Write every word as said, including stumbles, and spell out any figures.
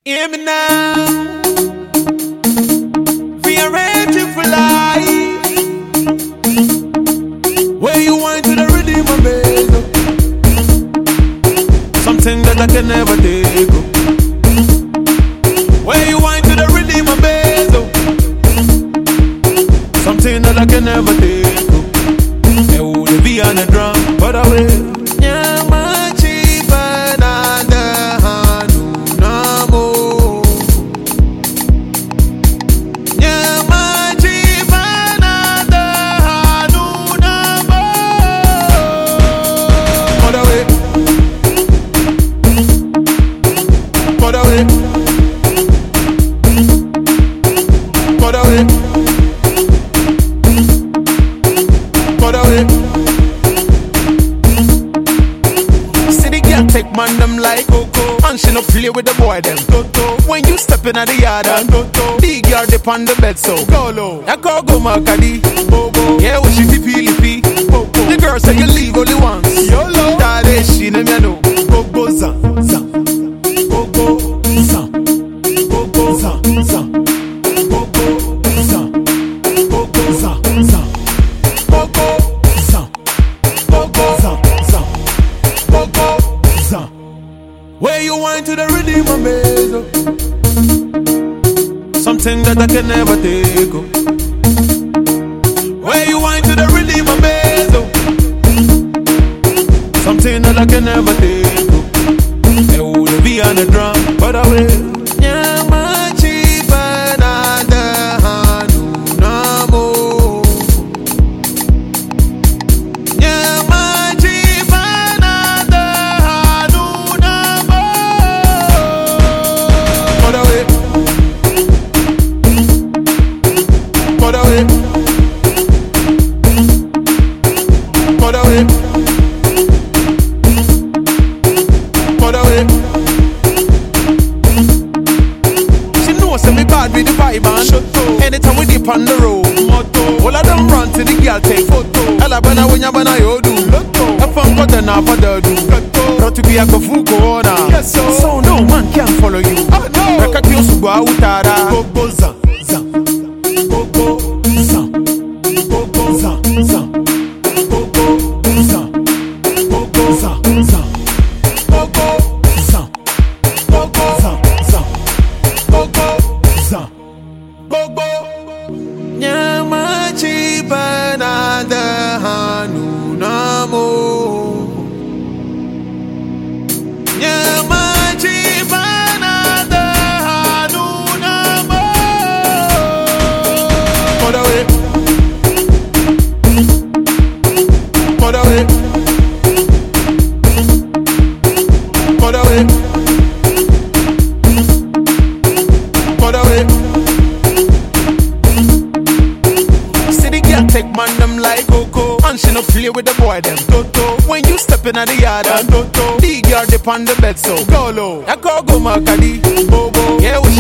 Hear me now. Rearranging for life. Where you want to the rhythm of it. Something that I can never take. Where you want to the rhythm of it. Something that I can never take. It would be on the drum, but I will. Take man them like Coco, and she no play with the boy them. Toto. When you step in at the yard and Toto, the girl dip on the bed so go low. I call go Makadi, Bobo. Yeah, we she lippy lippy. Bobo. The girl say you leave only once. Yolo. That is she name you know. Bobo za za. Bobo za. Bobo za za. Bobo za. Bobo za za. Bobo za. Bobo za za. Bobo. Where you want to the rhythm of me? Something that I can never take. Where you want to the rhythm of me? Something that I can never take. It would be on the drum, but I will. She knows that me bad with the vibe and anytime we dip on the road, all of them run to the girl take photo. Ella bana wenya bana yo do. If I'm got enough for the do. Not to be a gofu corner. So no man can follow you. Record you so go utara. Bobo za za. Bobo za. Bobo za za. Bobo za. Bobo za za. Bobo za. Bobo za za. Bobo za. Bobo. Nyama chiba na da hanu namo. Nyama chiba na da hanu namo. Put away. Put away. Put away. Put away. See the girl take man them like Coco, and she no play with the boy them. Toto. When you step in at the yard and Toto, the girl dip on the bed so go low. I call go Makadi, Bobo. Yeah, we